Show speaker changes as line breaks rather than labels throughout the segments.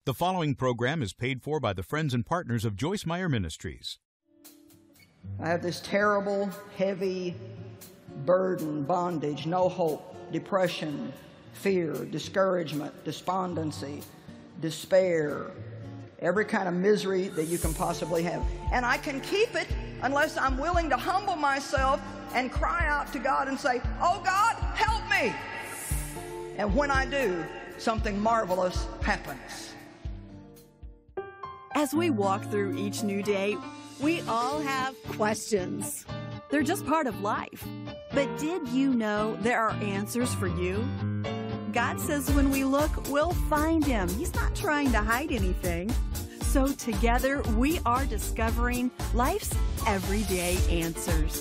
The following program is paid for by the friends and partners of Joyce Meyer Ministries.
I have this terrible, heavy burden, bondage, no hope, depression, fear, discouragement, despondency, despair, every kind of misery that you can possibly have. And I can keep it unless I'm willing to humble myself and cry out to God and say, "Oh God, help me!" And when I do, something marvelous happens.
As we walk through each new day, we all have questions. They're just part of life. But did you know there are answers for you? God says when we look, we'll find Him. He's not trying to hide anything. So together, we are discovering life's everyday answers.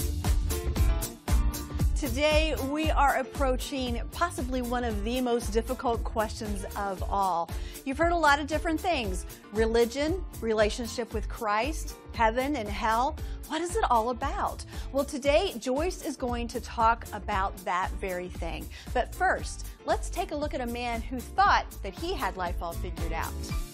Today, we are approaching possibly one of the most difficult questions of all. You've heard a lot of different things: religion, relationship with Christ, heaven and hell. What is it all about? Well, today, Joyce is going to talk about that very thing. But first, let's take a look at a man who thought that he had life all figured out.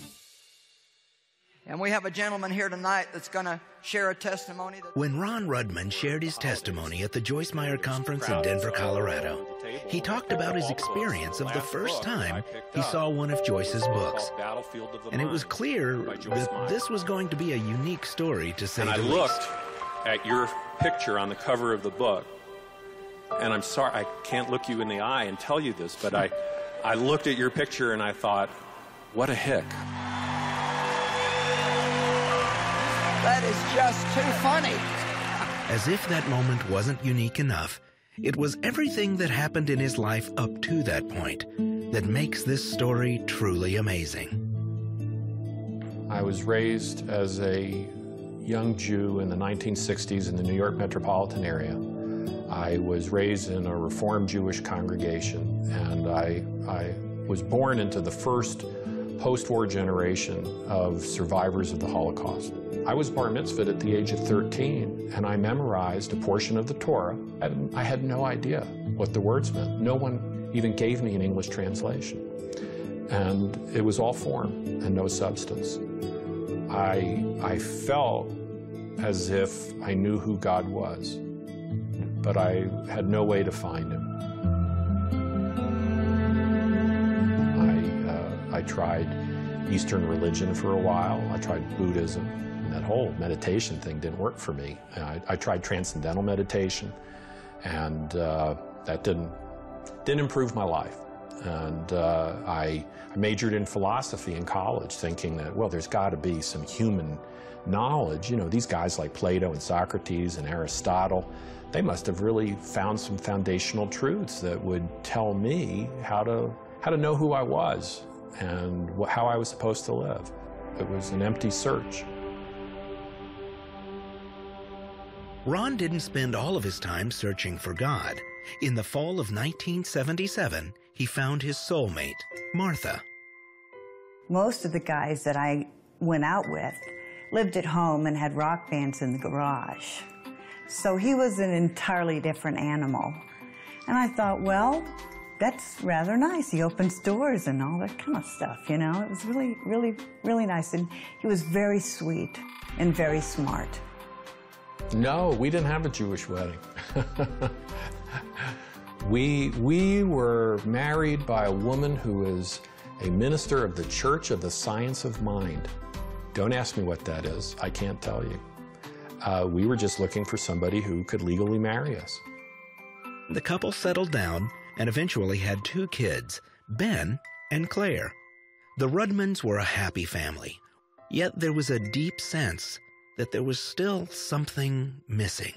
And we have a gentleman here tonight that's going to share a testimony.
When Ron Rudman shared his testimony at the Joyce Meyer Conference in Denver, Colorado, he talked about his experience of the first time he saw one of Joyce's books. And it was clear that this was going to be a unique story, to say the least.
And I looked at your picture on the cover of the book, and I'm sorry, I can't look you in the eye and tell you this, but I looked at your picture and I thought, what a hick.
That is just too funny.
As if that moment wasn't unique enough, it was everything that happened in his life up to that point that makes this story truly amazing.
I was raised as a young Jew in the 1960s in the New York metropolitan area. I was raised in a Reformed Jewish congregation, and I was born into the first post-war generation of survivors of the Holocaust. I was bar mitzvahed at the age of 13, and I memorized a portion of the Torah. I had no idea what the words meant. No one even gave me an English translation. And it was all form and no substance. I felt as if I knew who God was, but I had no way to find Him. I tried Eastern religion for a while. I tried Buddhism. And that whole meditation thing didn't work for me. I tried transcendental meditation, and that didn't improve my life. And I majored in philosophy in college, thinking that, well, there's got to be some human knowledge. You know, these guys like Plato and Socrates and Aristotle, they must have really found some foundational truths that would tell me how to know who I was and how I was supposed to live. It was an empty search.
Ron didn't spend all of his time searching for God. In the fall of 1977, he found his soulmate, Martha.
Most of the guys that I went out with lived at home and had rock bands in the garage. So he was an entirely different animal. And I thought, well, that's rather nice. He opens doors and all that kind of stuff, you know. It was really, really, really nice. And he was very sweet and very smart.
No, we didn't have a Jewish wedding. We were married by a woman who is a minister of the Church of the Science of Mind. Don't ask me what that is. I can't tell you. We were just looking for somebody who could legally marry us.
The couple settled down and eventually had 2 kids, Ben and Claire. The Rudmans were a happy family, yet there was a deep sense that there was still something missing.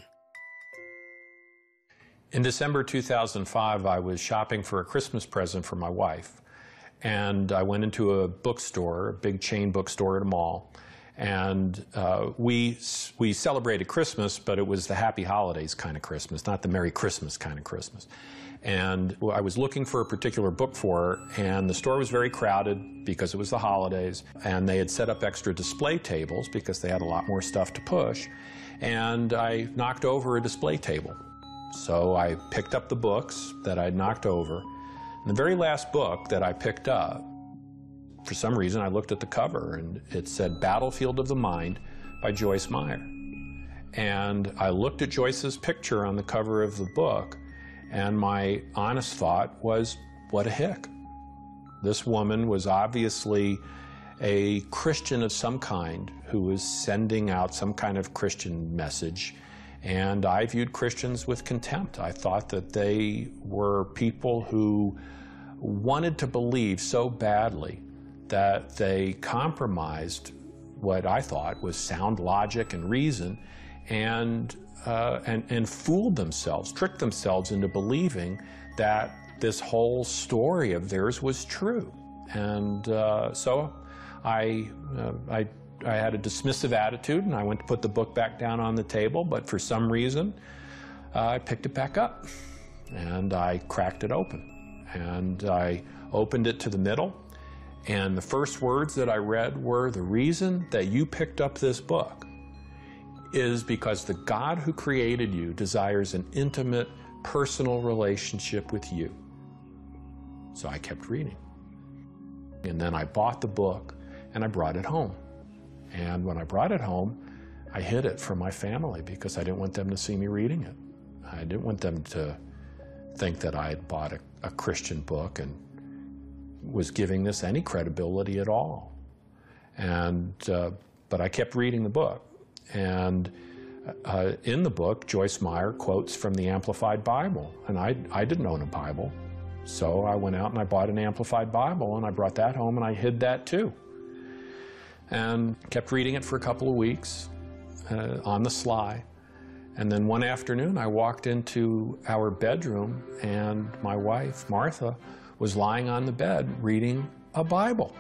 In December 2005, I was shopping for a Christmas present for my wife. And I went into a bookstore, a big chain bookstore at a mall. And we celebrated Christmas, but it was the Happy Holidays kind of Christmas, not the Merry Christmas kind of Christmas. And I was looking for a particular book for her, and the store was very crowded because it was the holidays, and they had set up extra display tables because they had a lot more stuff to push. And I knocked over a display table. So I picked up the books that I'd knocked over, and the very last book that I picked up for some reason, I looked at the cover, and it said Battlefield of the Mind by Joyce Meyer. And I looked at Joyce's picture on the cover of the book, and my honest thought was, what a hick. This woman was obviously a Christian of some kind who was sending out some kind of Christian message, and I viewed Christians with contempt. I thought that they were people who wanted to believe so badly that they compromised what I thought was sound logic and reason, and fooled themselves, tricked themselves into believing that this whole story of theirs was true. And so I had a dismissive attitude, and I went to put the book back down on the table, but for some reason, I picked it back up, and I cracked it open. And I opened it to the middle, and the first words that I read were, "The reason that you picked up this book is because the God who created you desires an intimate, personal relationship with you." So I kept reading. And then I bought the book, and I brought it home. And when I brought it home, I hid it from my family because I didn't want them to see me reading it. I didn't want them to think that I had bought a Christian book and was giving this any credibility at all. And but I kept reading the book. And in the book, Joyce Meyer quotes from the Amplified Bible. And I didn't own a Bible. So I went out and I bought an Amplified Bible, and I brought that home, and I hid that too. And kept reading it for a couple of weeks on the sly. And then one afternoon, I walked into our bedroom, and my wife, Martha, was lying on the bed reading a Bible.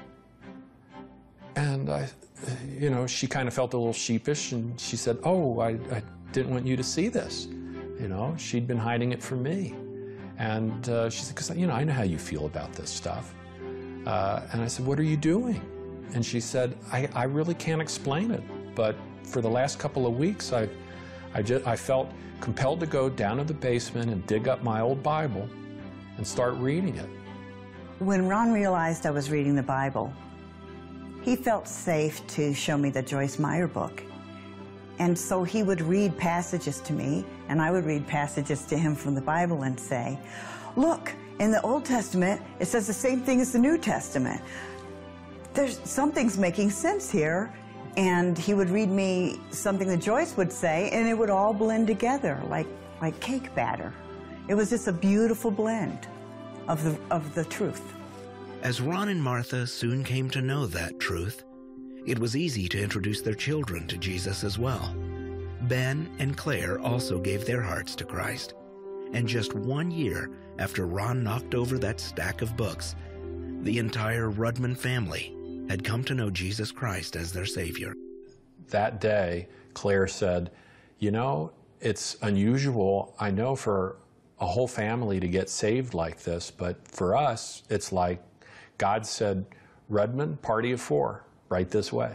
And she kind of felt a little sheepish, and she said, "Oh, I didn't want you to see this." She'd been hiding it from me. And she said, "Because, I know how you feel about this stuff." And I said, "What are you doing?" And she said, I really can't explain it, but for the last couple of weeks, I felt compelled to go down to the basement and dig up my old Bible and start reading it.
When Ron realized I was reading the Bible, he felt safe to show me the Joyce Meyer book. And so he would read passages to me, and I would read passages to him from the Bible and say, "Look, in the Old Testament, it says the same thing as the New Testament. Something's making sense here." And he would read me something that Joyce would say, and it would all blend together like cake batter. It was just a beautiful blend of the truth.
As Ron and Martha soon came to know that truth, it was easy to introduce their children to Jesus as well. Ben and Claire also gave their hearts to Christ. And just 1 year after Ron knocked over that stack of books, the entire Rudman family had come to know Jesus Christ as their Savior.
That day, Claire said, "It's unusual, I know, for a whole family to get saved like this, but for us, it's like God said, 'Rudman, party of 4, right this way.'"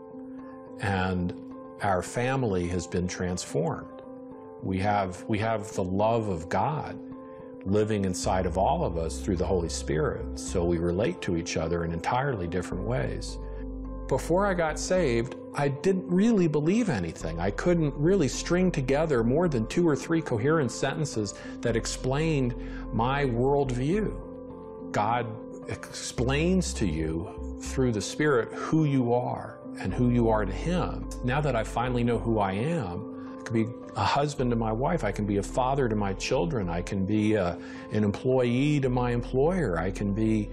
And our family has been transformed. We have the love of God living inside of all of us through the Holy Spirit, so we relate to each other in entirely different ways. Before I got saved, I didn't really believe anything. I couldn't really string together more than 2 or 3 coherent sentences that explained my worldview. God explains to you through the Spirit who you are and who you are to Him. Now that I finally know who I am, I can be a husband to my wife, I can be a father to my children, I can be an employee to my employer, I can be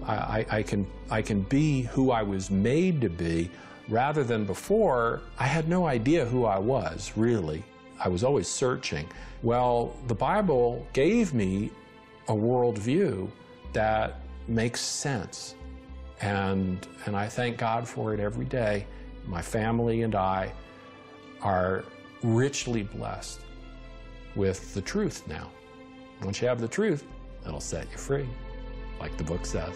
who I was made to be, rather than before. I had no idea who I was, really. I was always searching. Well, the Bible gave me a worldview that makes sense. And I thank God for it every day. My family and I are richly blessed with the truth now. Once you have the truth, it'll set you free, like the book says.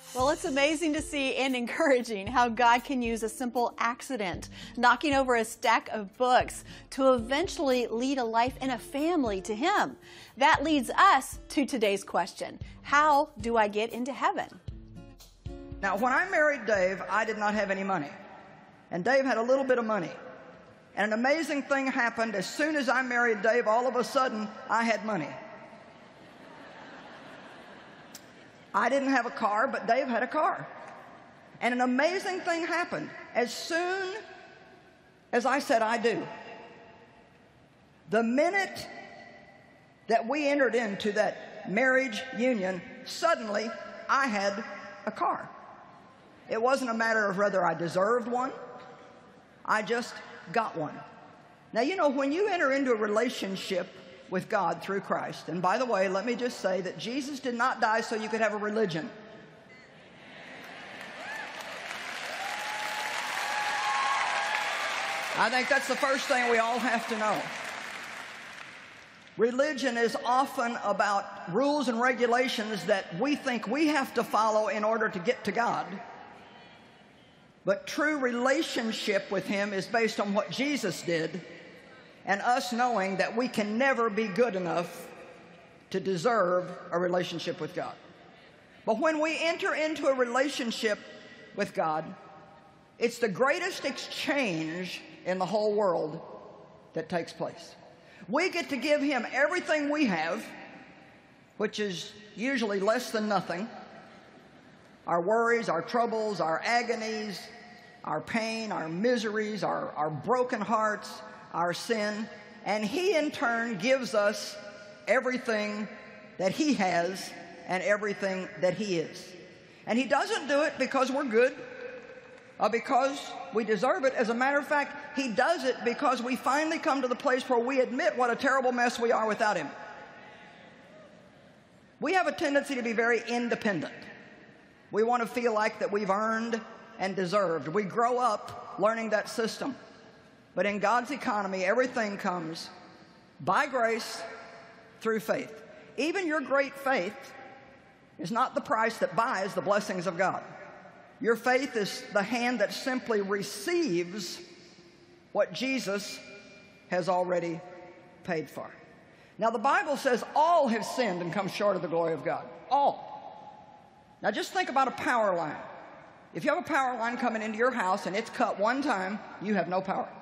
Well, it's amazing to see and encouraging how God can use a simple accident, knocking over a stack of books, to eventually lead a life and a family to Him. That leads us to today's question: how do I get into heaven?
Now, when I married Dave, I did not have any money. And Dave had a little bit of money. And an amazing thing happened. As soon as I married Dave, all of a sudden, I had money. I didn't have a car, but Dave had a car. And an amazing thing happened. As soon as I said, I do, the minute that we entered into that marriage union, suddenly I had a car. It wasn't a matter of whether I deserved one. I just got one. Now, you know, when you enter into a relationship with God through Christ, and by the way, let me just say that Jesus did not die so you could have a religion. I think that's the first thing we all have to know. Religion is often about rules and regulations that we think we have to follow in order to get to God. But true relationship with Him is based on what Jesus did, and us knowing that we can never be good enough to deserve a relationship with God. But when we enter into a relationship with God, it's the greatest exchange in the whole world that takes place. We get to give Him everything we have, which is usually less than nothing. Our worries, our troubles, our agonies, our pain, our miseries, our broken hearts, our sin, and He in turn gives us everything that He has and everything that He is. And He doesn't do it because we're good or because we deserve it. As a matter of fact, He does it because we finally come to the place where we admit what a terrible mess we are without Him. We have a tendency to be very independent. We want to feel like that we've earned and deserved. We grow up learning that system. But in God's economy, everything comes by grace through faith. Even your great faith is not the price that buys the blessings of God. Your faith is the hand that simply receives what Jesus has already paid for. Now, the Bible says all have sinned and come short of the glory of God. All. Now, just think about a power line. If you have a power line coming into your house and it's cut one time, you have no power.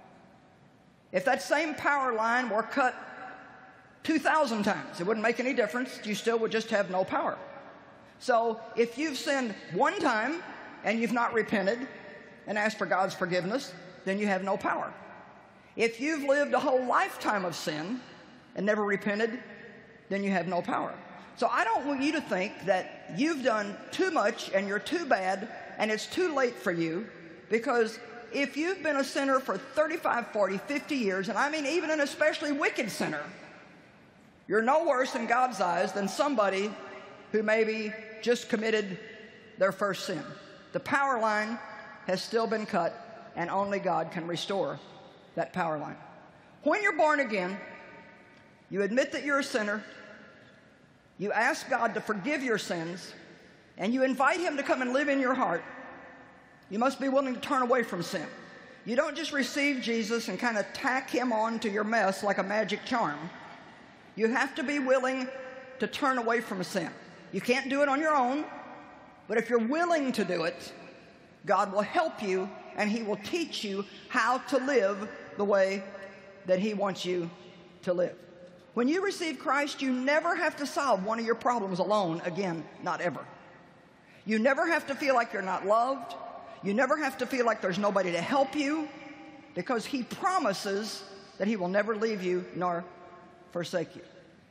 If that same power line were cut 2,000 times, it wouldn't make any difference. You still would just have no power. So if you've sinned one time and you've not repented and asked for God's forgiveness, then you have no power. If you've lived a whole lifetime of sin and never repented, then you have no power. So I don't want you to think that you've done too much and you're too bad and it's too late for you, because if you've been a sinner for 35, 40, 50 years, and I mean even an especially wicked sinner, you're no worse in God's eyes than somebody who maybe just committed their first sin. The power line has still been cut, and only God can restore that power line. When you're born again, you admit that you're a sinner, you ask God to forgive your sins, and you invite Him to come and live in your heart. You must be willing to turn away from sin. You don't just receive Jesus and kind of tack Him on to your mess like a magic charm. You have to be willing to turn away from sin. You can't do it on your own, but if you're willing to do it, God will help you and He will teach you how to live the way that He wants you to live. When you receive Christ, you never have to solve one of your problems alone again, not ever. You never have to feel like you're not loved. You never have to feel like there's nobody to help you, because He promises that He will never leave you nor forsake you.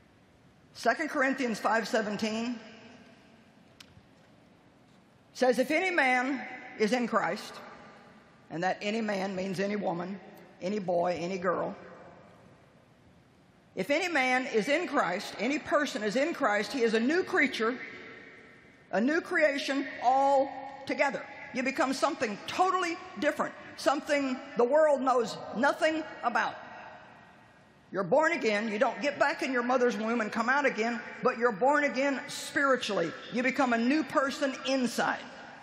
2 Corinthians 5:17 says, if any man is in Christ, and that any man means any woman, any boy, any girl, if any man is in Christ, any person is in Christ, he is a new creature, a new creation altogether. You become something totally different, something the world knows nothing about. You're born again. You don't get back in your mother's womb and come out again, but you're born again spiritually. You become a new person inside.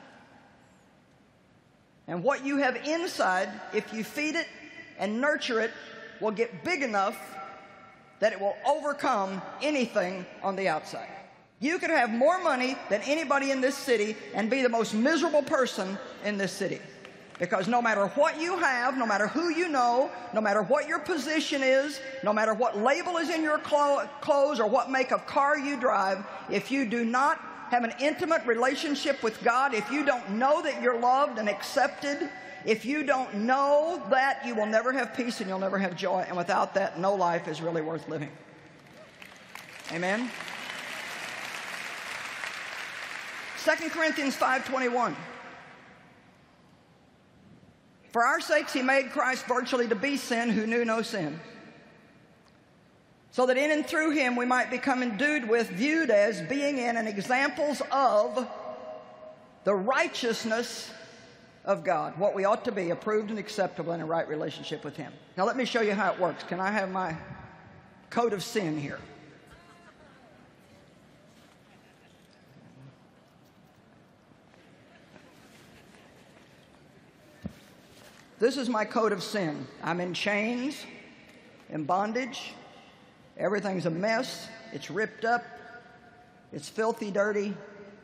And what you have inside, if you feed it and nurture it, will get big enough that it will overcome anything on the outside. You could have more money than anybody in this city and be the most miserable person in this city. Because no matter what you have, no matter who you know, no matter what your position is, no matter what label is in your clothes or what make of car you drive, if you do not have an intimate relationship with God, if you don't know that you're loved and accepted, if you don't know that, you will never have peace and you'll never have joy. And without that, no life is really worth living. Amen? 2 Corinthians 5:21. For our sakes he made Christ virtually to be sin who knew no sin, so that in and through him we might become endued with, viewed as being in, and examples of the righteousness of God, what we ought to be, approved and acceptable in a right relationship with him. Now let me show you how it works. Can I have my code of sin here? This is my code of sin. I'm in chains, in bondage. Everything's a mess. It's ripped up. It's filthy, dirty.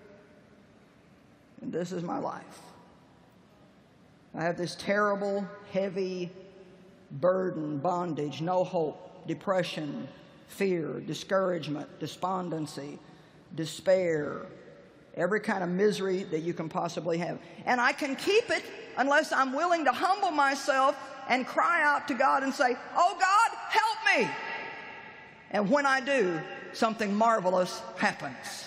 And this is my life. I have this terrible, heavy burden, bondage, no hope, depression, fear, discouragement, despondency, despair, every kind of misery that you can possibly have. And I can keep it unless I'm willing to humble myself and cry out to God and say, "Oh God, help me." And when I do, something marvelous happens.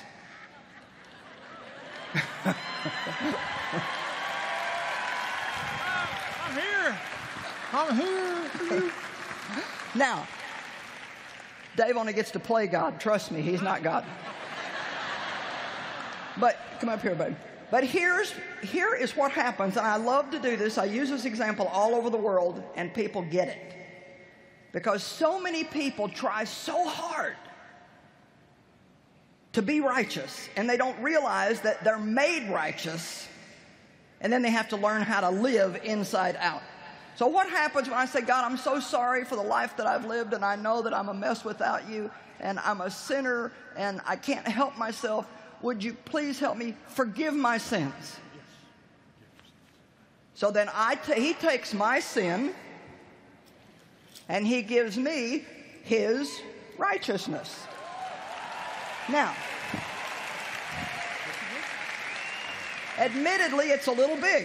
I'm here. Now, Dave only gets to play God. Trust me, he's not God. But come up here, buddy. But here is what happens, and I love to do this. I use this example all over the world, and people get it. Because so many people try so hard to be righteous, and they don't realize that they're made righteous, and then they have to learn how to live inside out. So what happens when I say, "God, I'm so sorry for the life that I've lived, and I know that I'm a mess without you, and I'm a sinner, and I can't help myself. Would you please help me forgive my sins?" So then he takes my sin and he gives me his righteousness. Now, admittedly, it's a little big.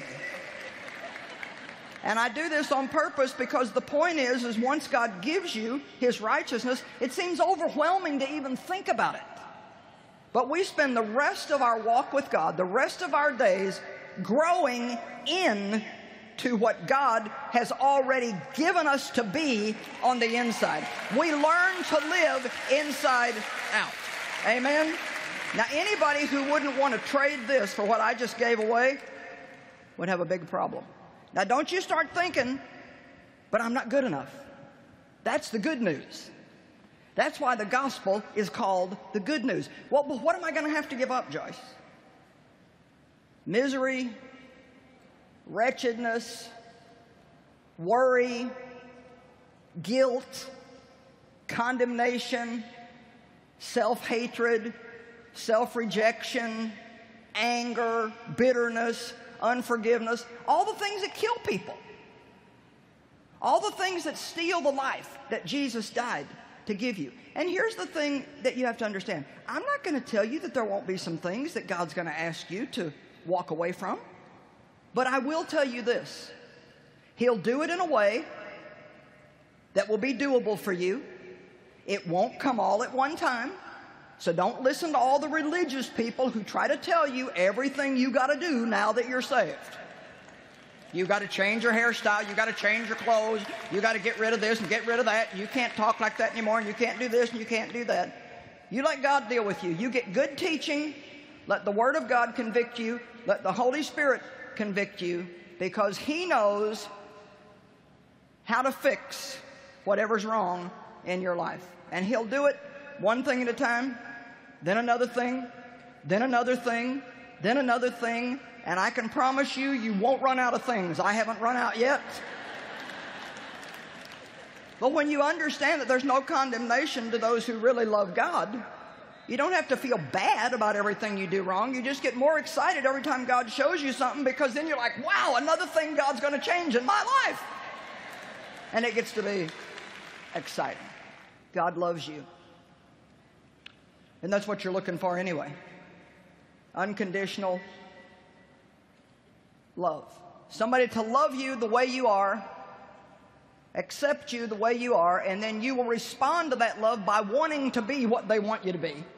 And I do this on purpose because the point is once God gives you his righteousness, it seems overwhelming to even think about it. But we spend the rest of our walk with God, the rest of our days, growing into what God has already given us to be on the inside. We learn to live inside out. Amen? Now, anybody who wouldn't want to trade this for what I just gave away would have a big problem. Now, don't you start thinking, "But I'm not good enough." That's the good news. That's why the gospel is called the good news. Well, but what am I going to have to give up, Joyce? Misery, wretchedness, worry, guilt, condemnation, self-hatred, self-rejection, anger, bitterness, unforgiveness, all the things that kill people, all the things that steal the life that Jesus died to give you. And here's the thing that you have to understand. I'm not going to tell you that there won't be some things that God's going to ask you to walk away from. But I will tell you this. He'll do it in a way that will be doable for you. It won't come all at one time. So don't listen to all the religious people who try to tell you everything you got to do now that you're saved. You got to change your hairstyle. You got to change your clothes. You got to get rid of this and get rid of that. You can't talk like that anymore, and you can't do this and you can't do that. You let God deal with you. You get good teaching. Let the Word of God convict you. Let the Holy Spirit convict you, because He knows how to fix whatever's wrong in your life. And He'll do it one thing at a time, then another thing, then another thing, then another thing, and I can promise you, you won't run out of things. I haven't run out yet. But when you understand that there's no condemnation to those who really love God, you don't have to feel bad about everything you do wrong. You just get more excited every time God shows you something, because then you're like, wow, another thing God's going to change in my life. And it gets to be exciting. God loves you. And that's what you're looking for anyway. Unconditional love. Somebody to love you the way you are, accept you the way you are, and then you will respond to that love by wanting to be what they want you to be.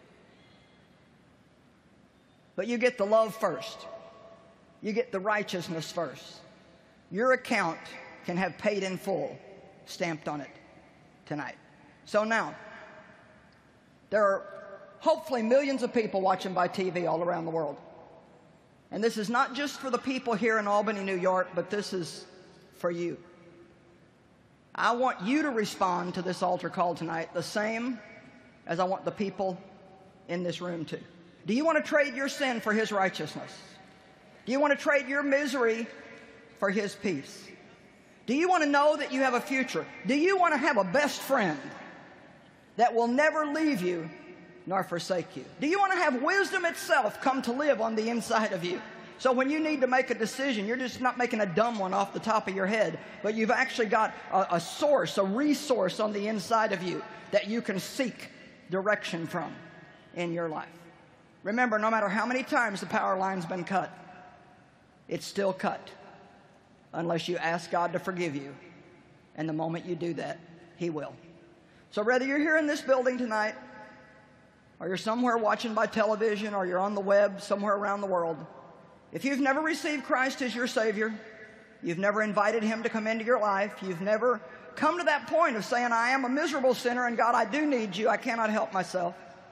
But you get the love first. You get the righteousness first. Your account can have paid in full stamped on it tonight. So now, there are hopefully millions of people watching by TV all around the world. And this is not just for the people here in Albany, New York, but this is for you. I want you to respond to this altar call tonight the same as I want the people in this room to. Do you want to trade your sin for His righteousness? Do you want to trade your misery for His peace? Do you want to know that you have a future? Do you want to have a best friend that will never leave you nor forsake you? Do you want to have wisdom itself come to live on the inside of you? So when you need to make a decision, you're just not making a dumb one off the top of your head, but you've actually got a source, a resource on the inside of you that you can seek direction from in your life. Remember, no matter how many times the power line's been cut, it's still cut unless you ask God to forgive you. And the moment you do that, He will. So whether you're here in this building tonight, or you're somewhere watching by television, or you're on the web somewhere around the world, if you've never received Christ as your Savior, you've never invited Him to come into your life, you've never come to that point of saying, I am a miserable sinner, and God, I do need you, I cannot help myself,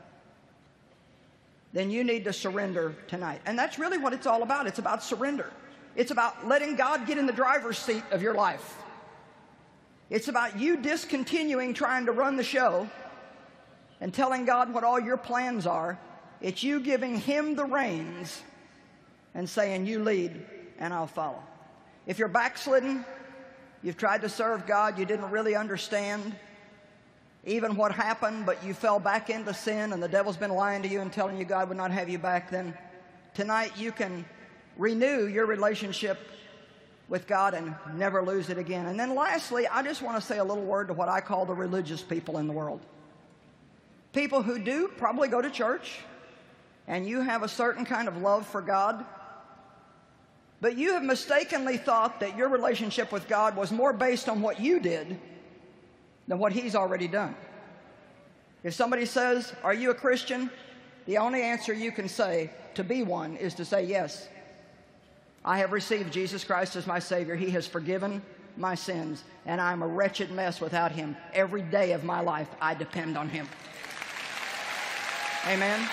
then you need to surrender tonight. And that's really what it's all about. It's about surrender. It's about letting God get in the driver's seat of your life. It's about you discontinuing trying to run the show and telling God what all your plans are. It's you giving Him the reins and saying, you lead and I'll follow. If you're backslidden, you've tried to serve God, you didn't really understand even what happened, but you fell back into sin and the devil's been lying to you and telling you God would not have you back, then tonight you can renew your relationship with God and never lose it again. And then lastly, I just want to say a little word to what I call the religious people in the world. People who do probably go to church, and you have a certain kind of love for God, but you have mistakenly thought that your relationship with God was more based on what you did than what He's already done. If somebody says, are you a Christian? The only answer you can say to be one is to say, yes, I have received Jesus Christ as my Savior. He has forgiven my sins, and I'm a wretched mess without Him. Every day of my life, I depend on Him. Amen.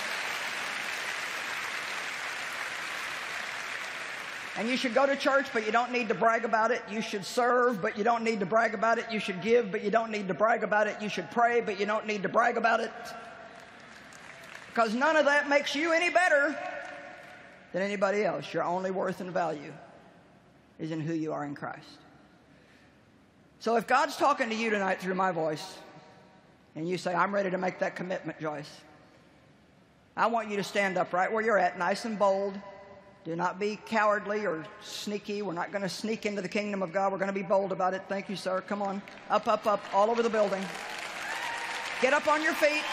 And you should go to church, but you don't need to brag about it. You should serve, but you don't need to brag about it. You should give, but you don't need to brag about it. You should pray, but you don't need to brag about it. Because none of that makes you any better than anybody else. Your only worth and value is in who you are in Christ. So if God's talking to you tonight through my voice, and you say, I'm ready to make that commitment, Joyce, I want you to stand up right where you're at, nice and bold. Do not be cowardly or sneaky. We're not going to sneak into the kingdom of God. We're going to be bold about it. Thank you, sir. Come on. Up, up, up, all over the building. Get up on your feet.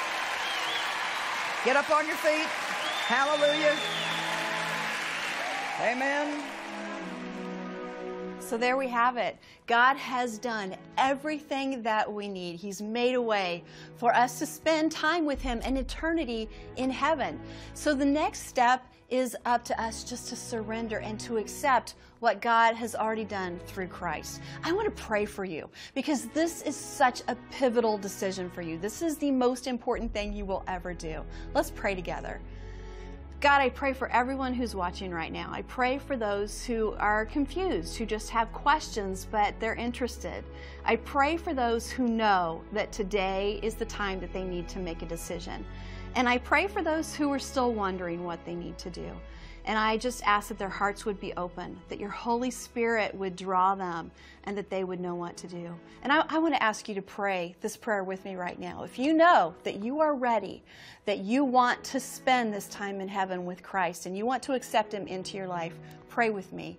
Get up on your feet. Hallelujah. Amen.
So there we have it. God has done everything that we need. He's made a way for us to spend time with Him in eternity in heaven. So the next step is up to us just to surrender and to accept what God has already done through Christ. I want to pray for you because this is such a pivotal decision for you. This is the most important thing you will ever do. Let's pray together. God, I pray for everyone who's watching right now. I pray for those who are confused, who just have questions, but they're interested. I pray for those who know that today is the time that they need to make a decision. And I pray for those who are still wondering what they need to do. And I just ask that their hearts would be open, that your Holy Spirit would draw them, and that they would know what to do. And I want to ask you to pray this prayer with me right now. If you know that you are ready, that you want to spend this time in heaven with Christ, and you want to accept Him into your life, pray with me.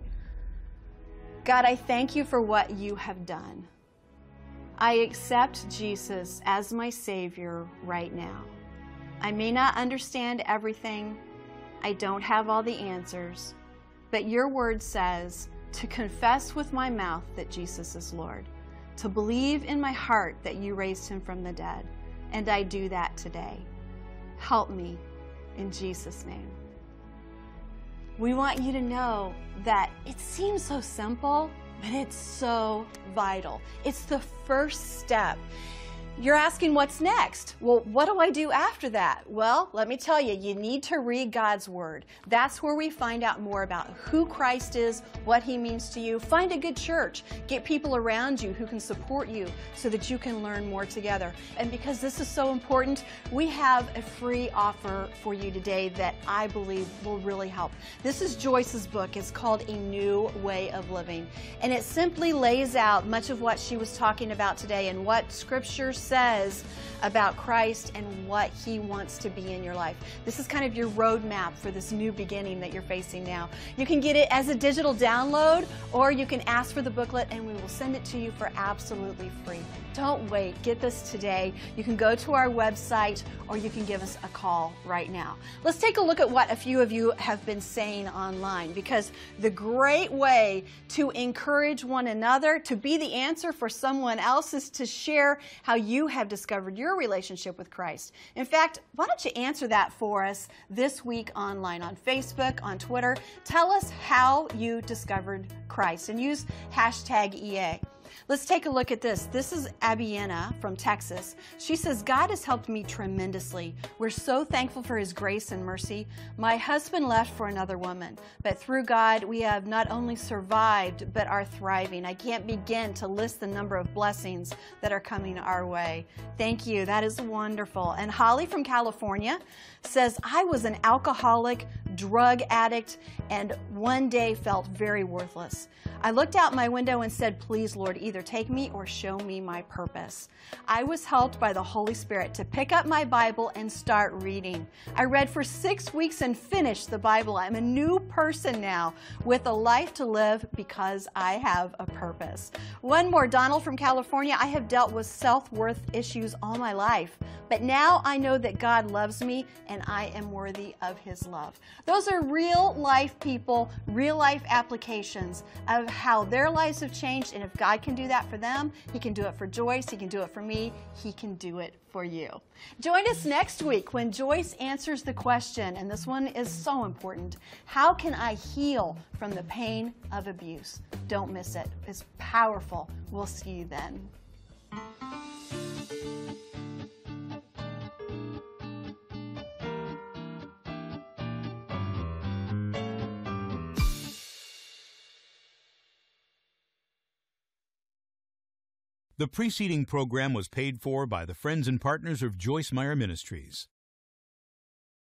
God, I thank you for what you have done. I accept Jesus as my Savior right now. I may not understand everything. I don't have all the answers, but your word says to confess with my mouth that Jesus is Lord, to believe in my heart that you raised Him from the dead, and I do that today. Help me in Jesus' name. We want you to know that it seems so simple, but it's so vital. It's the first step. You're asking what's next? Well, what do I do after that? Well, let me tell you, you need to read God's Word. That's where we find out more about who Christ is, what He means to you. Find a good church. Get people around you who can support you so that you can learn more together. And because this is so important, we have a free offer for you today that I believe will really help. This is Joyce's book. It's called A New Way of Living. And it simply lays out much of what she was talking about today and what Scripture says about Christ and what He wants to be in your life. This is kind of your roadmap for this new beginning that you're facing now. You can get it as a digital download, or you can ask for the booklet and we will send it to you for absolutely free. Don't wait. Get this today. You can go to our website or you can give us a call right now. Let's take a look at what a few of you have been saying online, because the great way to encourage one another, to be the answer for someone else, is to share how you have discovered your relationship with Christ. In fact, why don't you answer that for us this week online on Facebook, on Twitter. Tell us how you discovered Christ and use hashtag EA. Let's take a look at this. This is Abiena from Texas. She says, God has helped me tremendously. We're so thankful for His grace and mercy. My husband left for another woman, but through God, we have not only survived, but are thriving. I can't begin to list the number of blessings that are coming our way. Thank you. That is wonderful. And Holly from California says, I was an alcoholic, drug addict, and one day felt very worthless. I looked out my window and said, please, Lord, either take me or show me my purpose. I was helped by the Holy Spirit to pick up my Bible and start reading. I read for 6 weeks and finished the Bible. I'm a new person now with a life to live because I have a purpose. One more, Donald from California. I have dealt with self-worth issues all my life, but now I know that God loves me and I am worthy of His love. Those are real life people, real life applications of how their lives have changed, and if God can do that for them, He can do it for Joyce, He can do it for me, He can do it for you. Join us next week when Joyce answers the question, and this one is so important: how can I heal from the pain of abuse? Don't miss it. It's powerful. We'll see you then.
The preceding program was paid for by the friends and partners of Joyce Meyer Ministries.